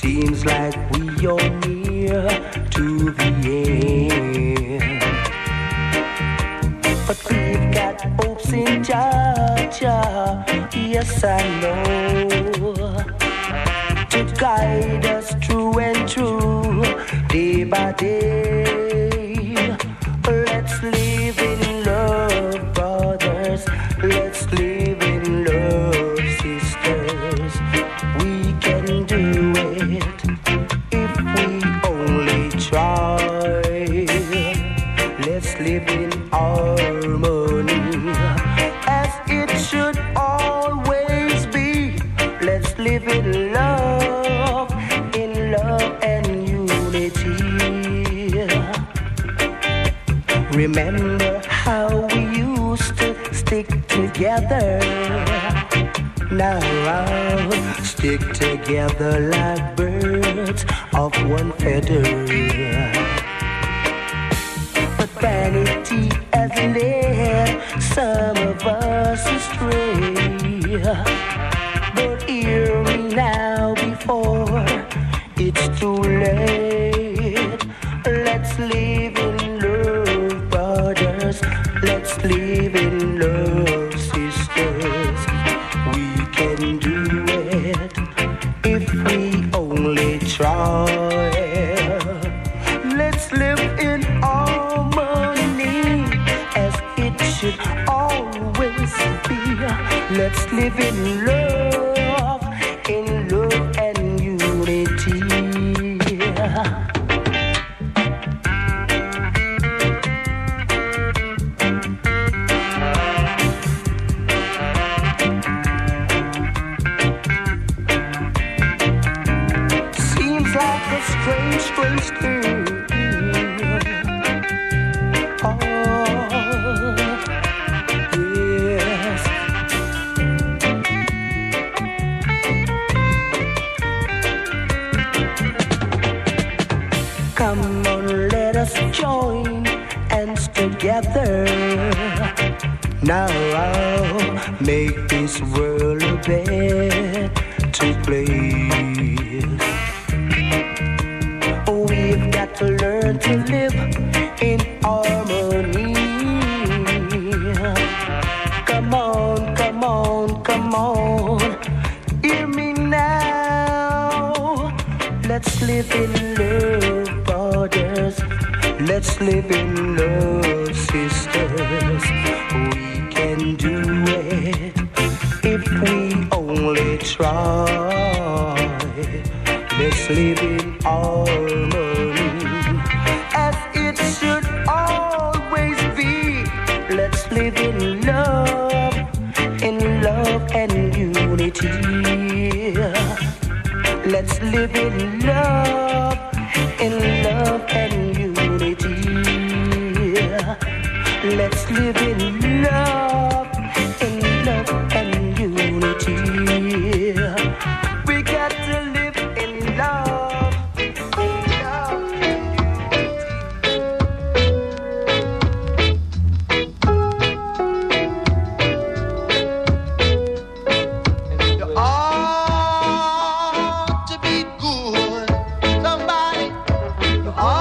Seems like we are near to the end, but we've got hopes in Jah. Yes, I know, to guide us true and true, day by day. Let's live in love, brothers. Let's live in love, sisters. We can do it if we only try. Let's live in harmony as it should always be. Let's live in love and unity. Remember how we used to stick together. Now stick together like birds of one feather. But vanity has led some of us astray. But hear me now before it's too late. Let's live in love, brothers. Let's live in love, sisters. We can do it if we only try. Let's live in harmony as it should always be. Let's live in love and unity. Strange thing. Oh, yes. Come on, let us join hands together. Now I'll make this world a better place. We've got to learn to live in harmony. Come on, come on, come on. Hear me now. Let's live in love, brothers. Let's live in love, sisters. We can do it if we only try. Let's live in harmony as it should always be. Let's live in love and unity. Let's live in love and unity. Let's live in love and unity. We got to live in love, You ought to be good, somebody. You ought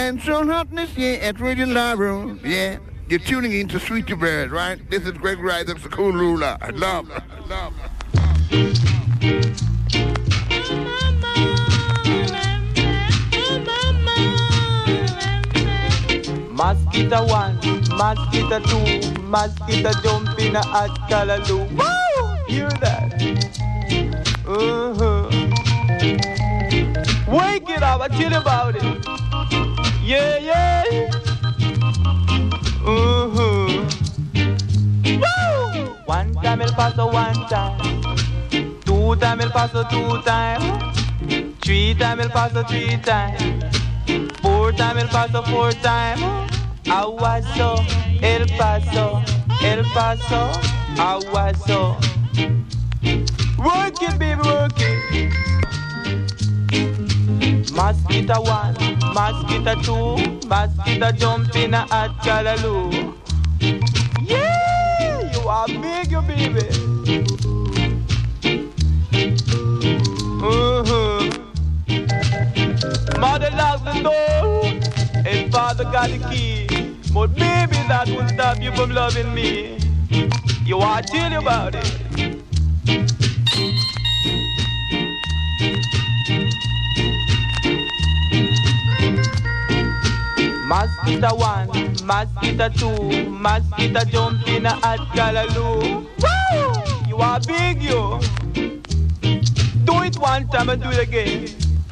And so hotness here at Radio Laru. Yeah, you're tuning in to Sweetie Bird, right? This is Greg Rice of the Cool Ruler. I love. Mosquito 1, mosquito 2, mosquito jump in a hot callaloo. Woo! Hear that? Wake it up, I tell you about it. Yeah, yeah. Woo! One time El Paso, one time. Two time El Paso, two time. Three time El Paso, three time. Four time El Paso, four time. Aguaso, El Paso, El Paso, Aguaso. Work it, baby, work it. Mosquito 1, mosquito 2, mosquito jump in a hot callaloo. Yeah, you are big, you baby. Mother locks the door, and father got the key. But baby, that won't stop you from loving me. You want to tell you about it. Mosquito 1, mosquito 2, mosquito jump in a hot callaloo. Woo! You are big, you. Do it one time and do it again.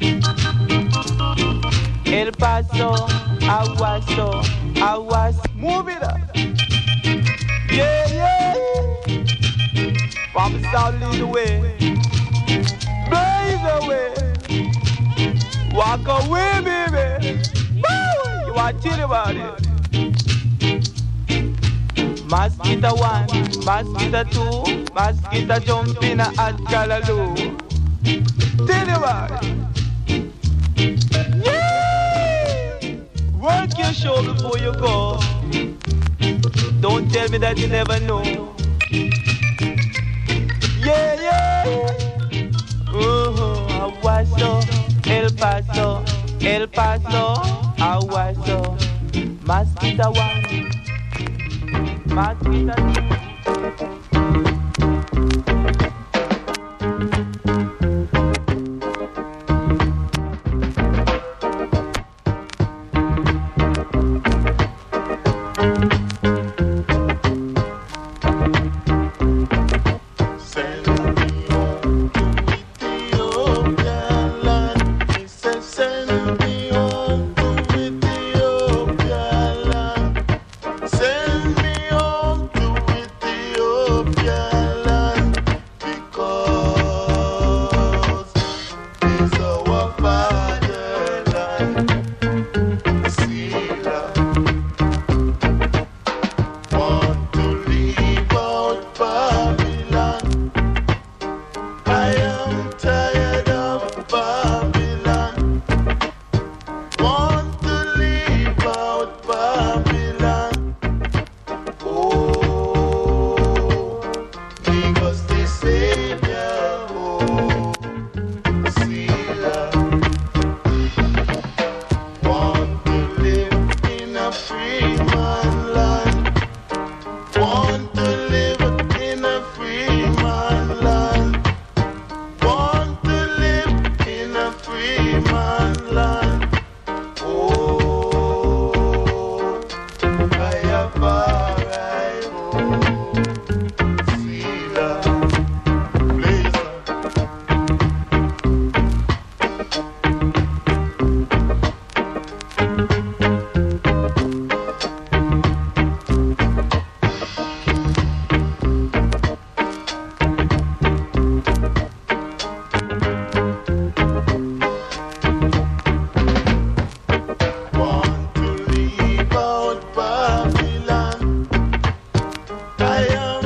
El Paso, Aguaso, Aguas. Move it up. Yeah, yeah. From the south, lead the way. Blaze away. Walk away, baby. Woo! You want to tell about it. Mosquito 1, mosquito 2, mosquito jump in a hot callaloo. Tell you about it. Work your show before you go. Don't tell me that you never know. Yeah, yeah. Aguaso, El Paso, El Paso, Aguaso. Mosquito 1, mosquito 2. I am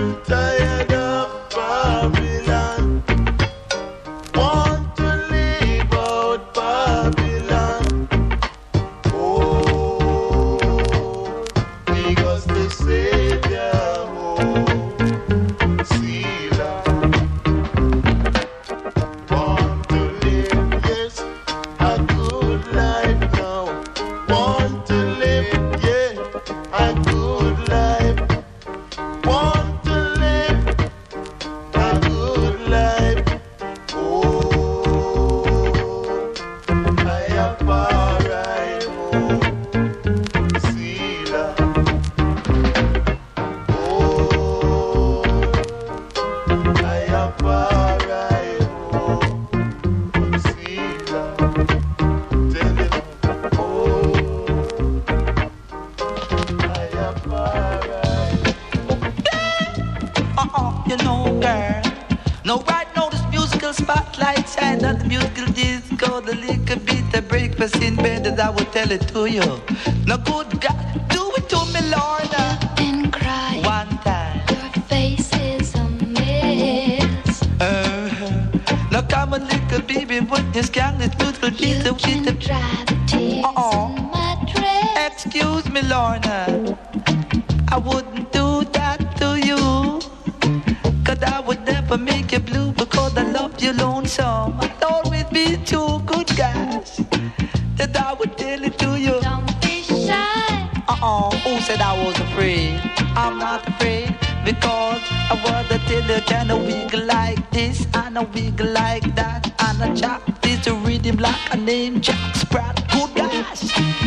you know, girl. Now right now this musical spotlight shine on the musical disco, the little bit of breakfast in bed that I will tell it to you. Now good God, do it to me, Lorna. And cry. One time. Your face is a mess. Now come on, little baby, what this gang is beautiful. You can dry the tears in my dress. Excuse me, Lorna, I wouldn't do that to you. Cause I would never make you blue because I love you lonesome. I'd always be two good guys that I would tell it to you. Don't be shy. Who said I was afraid? I'm not afraid because I was a tell you can I wiggle like this and I wiggle like that and I chop this rhythm like a name Jack Sprat. Good guys.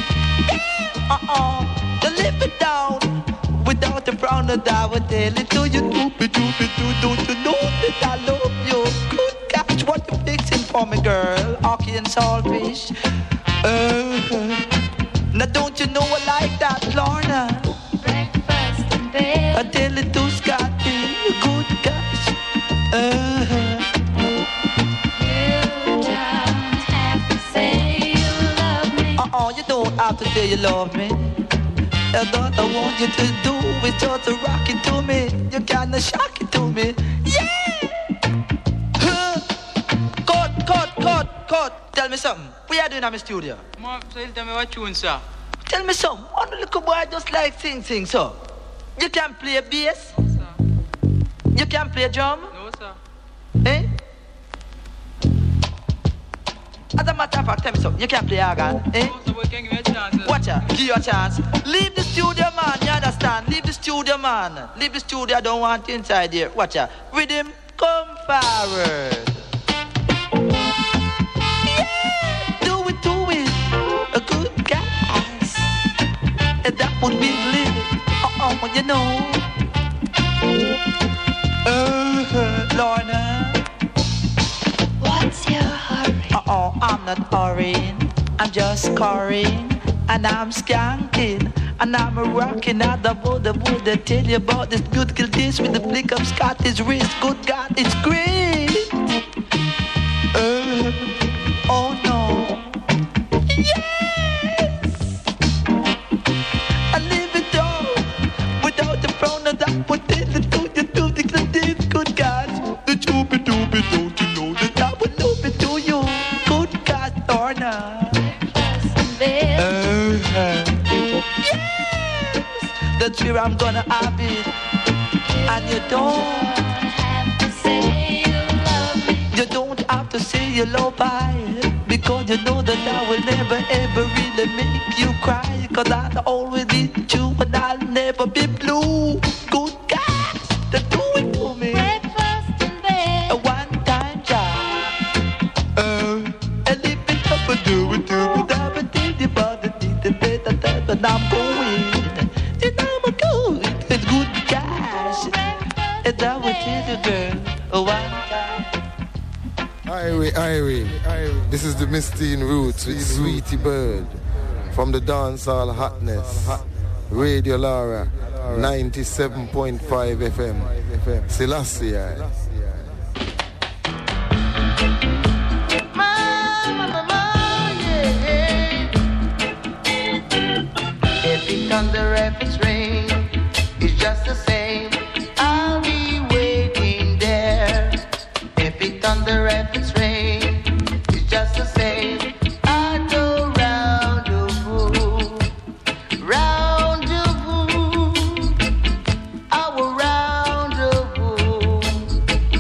To live it down without a frown that I would tell it to you. Don't you know that I love you? Good catch, what you fixing for me, girl? Hockey and saltfish. Now don't you know I like that, Lorna? Breakfast in bed. I tell it to Scotty, good catch. You don't have to say you love me. You don't have to say you love me. All I want you to do is just rock it to me. You kinda shock it to me. Yeah! Cut. Tell me something. What are you doing in my studio? Mom, so you tell me what tune, sir? Tell me something. One little boy just like sing, so. You can play bass? No, sir. You can play drum? No, sir. Eh? As a matter of fact, tell me something. You can play organ? Eh? No, sir, but can give me a chance. Watch out, give you a chance. Leave the studio, man, you understand? Leave the studio, man. Leave the studio, I don't want you inside here. Watch out. Rhythm, come forward. Yeah, do it. A good guys. And that would be living. You know. Lorna. What's your hurry? I'm not hurrying. I'm just scoring. And I'm skanking, and I'm rocking out the would tell you about this good kill this with the flick of Scottish wrist. Good God, it's great. Oh no. Yes. I live it all without the frown of that would tell you do this good God. The doobie don't you know that I would love it to you. Good God, Lorna. That's where I'm gonna have it. And you don't have to say you love me. You don't have to say you love me. Because you know that I will never ever really make you cry. Cause I'll always need you and I'll never be blue. Good guys, they do it to me. Breakfast in bed. A one-time job. And if it up and do it, but I'm going. It's good cash. And I will tell the girl one time. Irie. This is the Mistine Roots with Sweetie Bird from the dancehall hotness. Radio Lara 97.5 FM. Selassie. On the reference ring, it's just the same. I'll be waiting there. If it on the reference ring, it's just the same. I go round the world, round the world, I will round the world.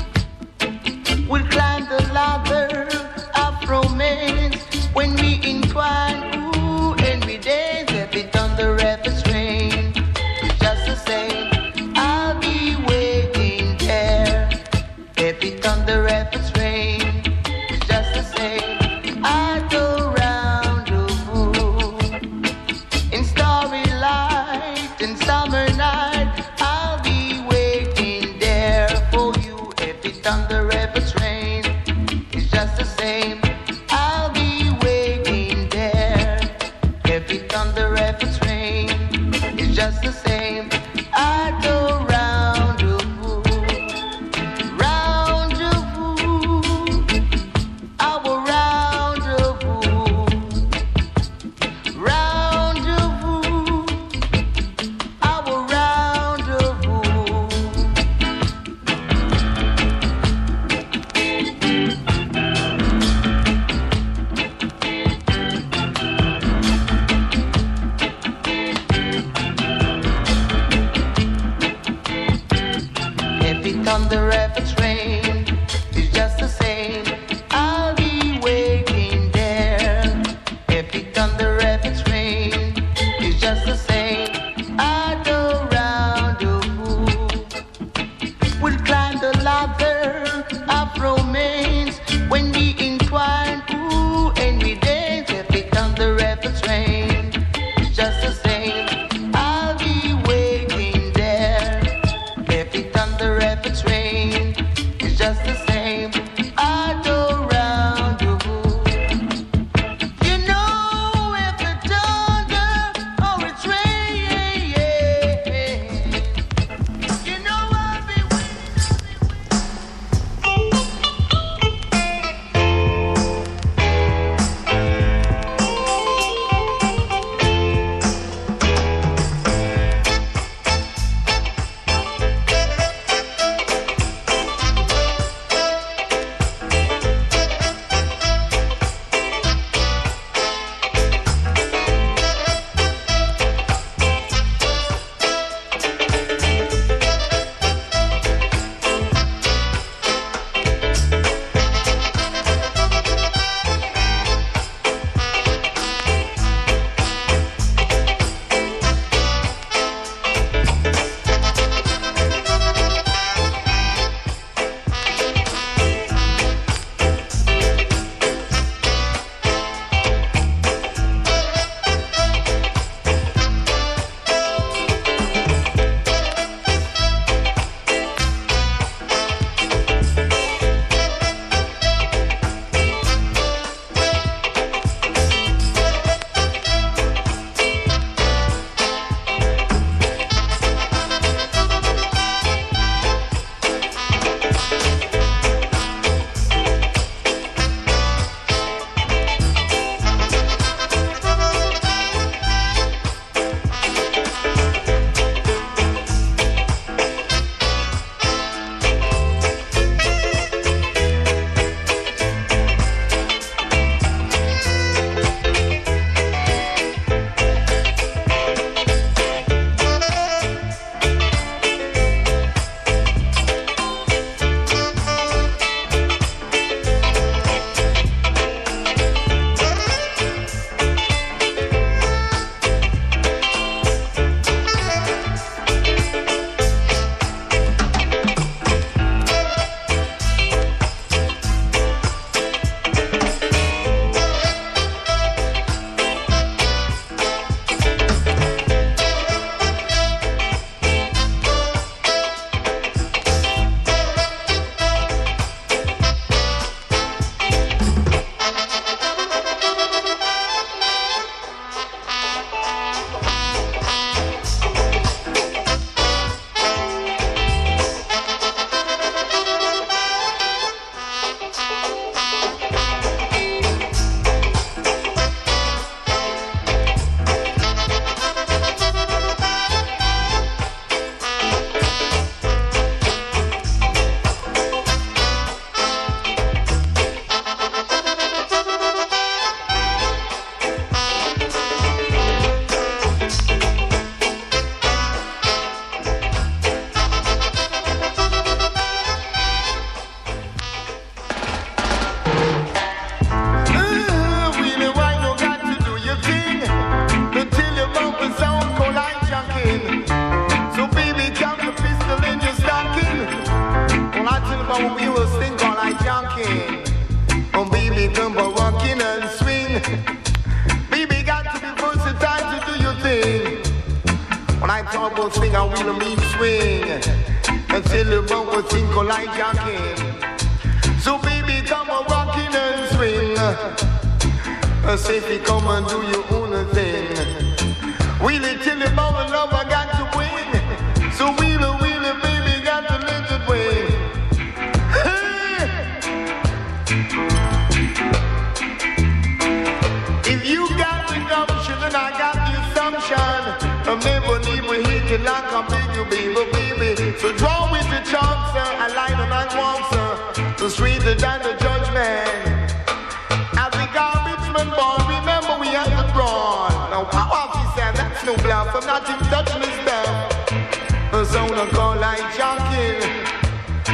on the rapid train, it's just the same. I'll be waiting there. If it on the rapid train, it's just the same. I go round the moon. We'll climb the ladder of romance when we entwine, ooh, and we dance. If it on the rapid train, it's just the same. I'll be waiting there. If it on the rapid train, it's just the same. I go round the moon. You know, if it's thunder or it's rain, you know I'll be sweeter than the judgment. As the garbage man born, remember we have to draw. Now, how officer, that's no bluff. I'm not in touch with stuff. The zone of call like junkie.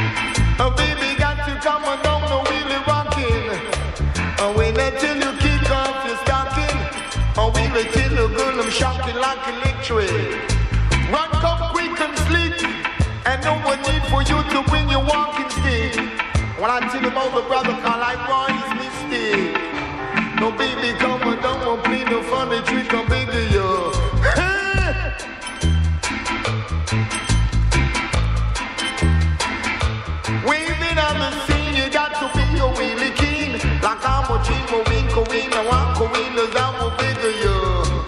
and no one need for you to bring your walking stick. When I tell you about the brother, call like boy, it's mistake. No baby, come on, don't play no funny trick, I'm bigger you. Waving on the scene, you got to be a wheelie king. Like I'm a dream, a wink, a win, a walk, a win, I'm a bigger you.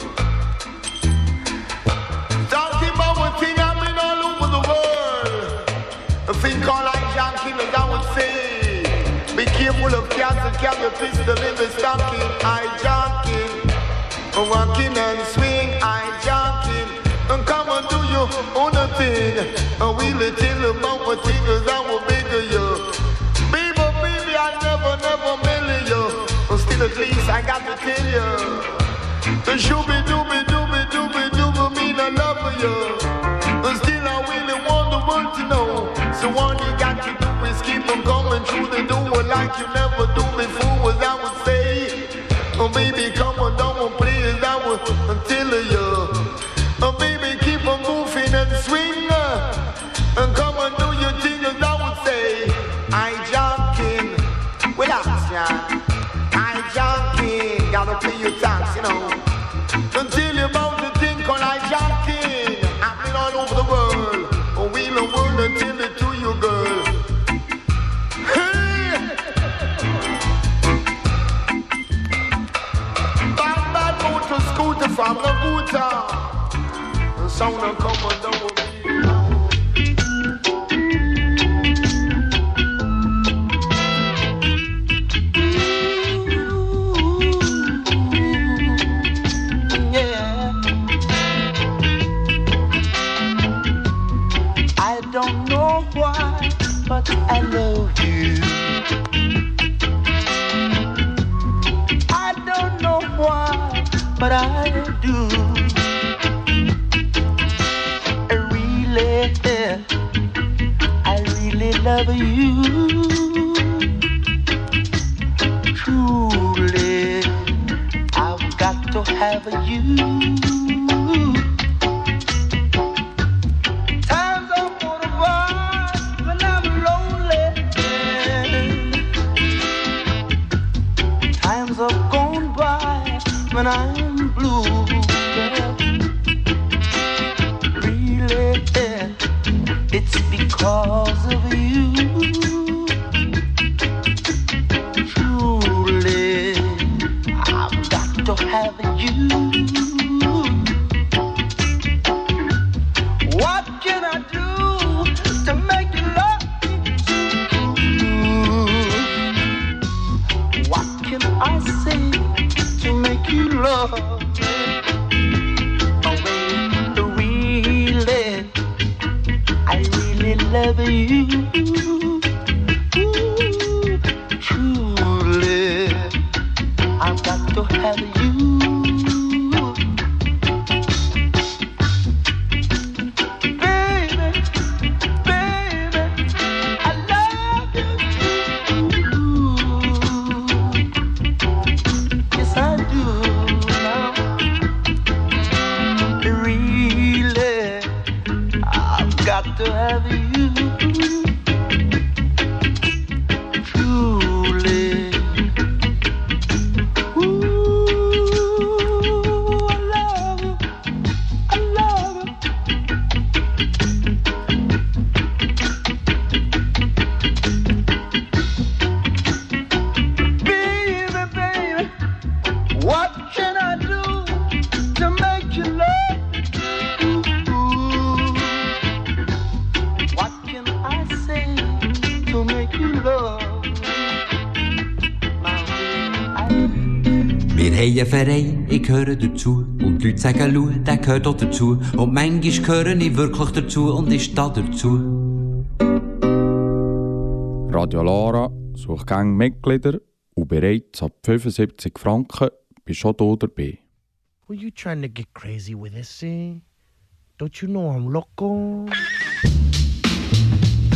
Talking about one thing happening all over the world. A thing called like John Killers, I would say. Be careful of cats and carry a pistol in the stocking. Hijacking, walking and swing, hijacking. And come and do your own thing. And we'll tell about what things I will bigger you. Baby, baby, I never mail you. But still at least I got to tell you. The shooby dooby dooby dooby dooby mean I love you. But still I really want the world to know. So all you got to do is keep on coming through the door like you never do before, as I would say. Oh baby, come on, don't play as I would tell you. Oh baby, keep on moving and swing, and come and do your thing as I would say. I junking, relax, yeah. I junking, gotta pay your tax, you know. Don't tell you about the thing called I junking. I've been all over the world. Oh, we'll the world and tell it to you, girl. Hey! Bad motor scooter from the Bhutan. The sound of come and down with me. Don't know why, but I love you. I don't know why, but I do. I really love you. Truly, I've got to have you. When I'm blue, yeah. Really, it's because of you. Truly, I've got to have you. What can I do to make you love me? What can I say to make you love me? Oh, really, I really love you. Ooh, truly, I've got to have you. Baby, baby, I love you. Yes, I do now. Really, I've got to have you. Truly. Ooh, I love you. I love you. Baby, baby, what can I do to make you love me? What can I say to make you love me? Wir haben einen Verein, ich gehöre dazu. Und die Leute sagen, schau, der gehört auch dazu. Und manchmal gehöre ich wirklich dazu und ich stehe dazu. Radio Lara sucht gerne Mitglieder und bereits ab 75 Franken bist du schon hier dabei. Were you trying to get crazy with this, eh? Don't you know I'm loco?